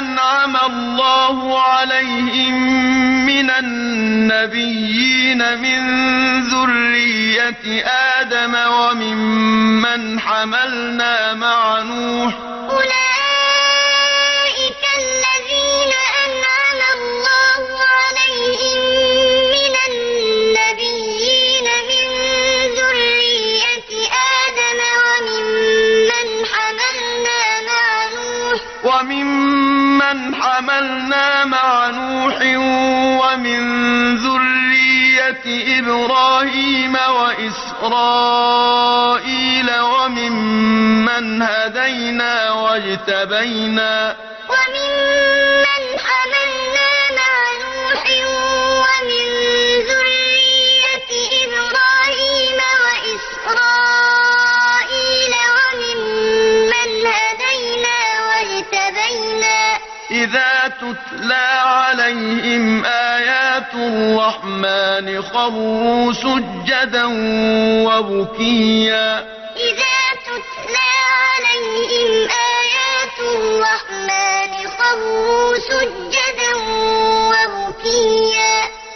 أنعم الله عليهم من النبيين من ذرية آدم وممن حملنا مع نوح أولئك الذين أنعم الله عليهم من النبيين من ذرية آدم وممن حملنا مع نوح ومن ذرية إبراهيم وإسرائيل وممن هدينا واجتبينا وممن حملنا مع نوح ومن ذرية إبراهيم وإسرائيل وممن هدينا واجتبينا إذا تتلى عليهم آيات الرحمن خروا سجدا وبكيا إذا تتلى عليهم